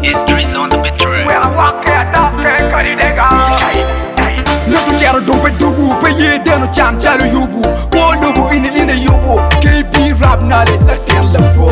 It's Trace on the beat track. Where I walk here, talk here, cut it nigga. Natu kero dumpe dubu pe ye deno cham chalo yubu ko nubu ini yubu KB rap nale la ten la fo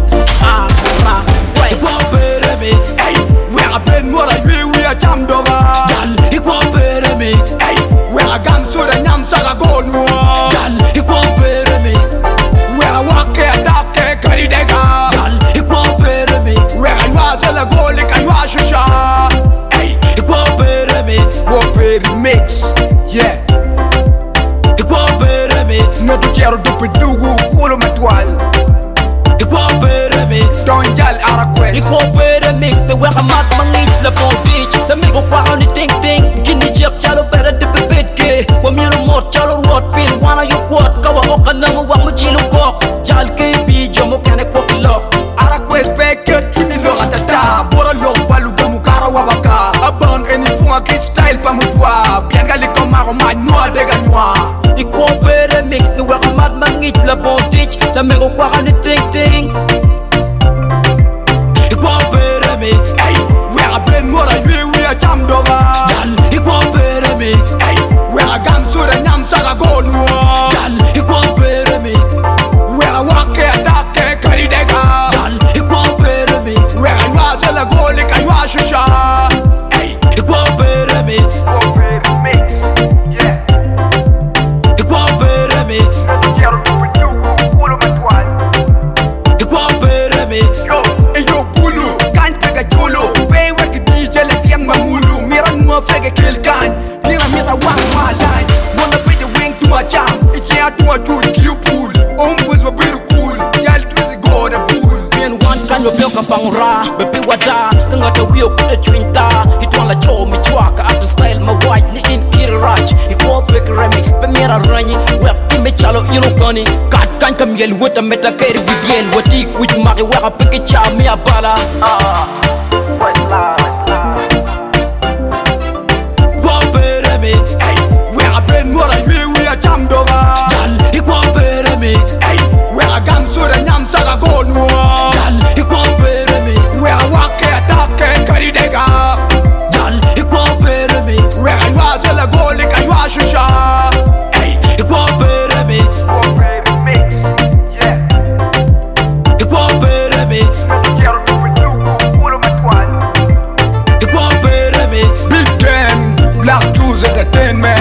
Equal pyramids, hey where I been more I we a cham doga gal, equal pyramids, hey where I gam so the nyam saga go no gal, equal pyramid, where I walk here talk here kari dega gal, equal pyramids, where I was la go like I was shisha hey equal pyramids, go mix yeah equal pyramids, Natu kero dumpe dubu kulo matwal equal pyramids, Don jal ara quest equal pyramids. The way I'm at mangit la bon beach. The me go kwa on the ting ting. Gini jek chalo better the bit ke. Wa mi no more chalo what pin. Wana you quat kawa oka nang wa mo jilu ko. Jal ke bi jomo kane kwa kilo. Ara quest peke tuni lo atata Bora lo balu domu kara wabaka Aban eni funga kit style pa mutwa Bianga li koma roma noa dega noa Equal pyramids. The way I'm at mangit la bon beach. The me go kwa on the ting ting. Equal pyramids. Hey, where I been more I we a jam doga Gal, equal pyramids. Hey, where I gam so the nyam saga go noa Gal, equal pyramid. Where I walk here dark here kari dega Gal, equal pyramids. Where I was la go like I was shisha Hey, Equal pyramids. Mix, yeah. Equal pyramids. Quero dumpe dubu, culo matwal. Equal pyramids. Yo, yo pulu kan pega chulo Pay work DJ le tiang mamulu Mira mua frega kill kan Mira mira wang ma line Wanna pay the wing to a jam Ichi a to a chul kill pool Ombus wa biru cool Yal tuzi go na pool Bien one kan yo ka pangra. Baby wada. Kanga ta wheel put a twinta. It want la cho mi chwaka. Up style my white ni in kirach. Equal pyramids. Pemira ranyi. Wep me chalo you know gunny. Kat kan kam yel with a meta carry with yel. What dik with mari where I pick it cha me a bala. Westlife. Equal pyramids. Hey, where I been more I we a jam doga Gal, equal pyramids. Hey, where I gam so the nyam saga go noa Gal, equal pyramid. Where I walk here dark here kari dega Gal, equal pyramids. Where I was la go like I was shisha Hey, Equal pyramids. Mix, yeah. Equal pyramids. Quero dumpe dubu, culo matwal. Equal pyramids. Big game Black News Entertainment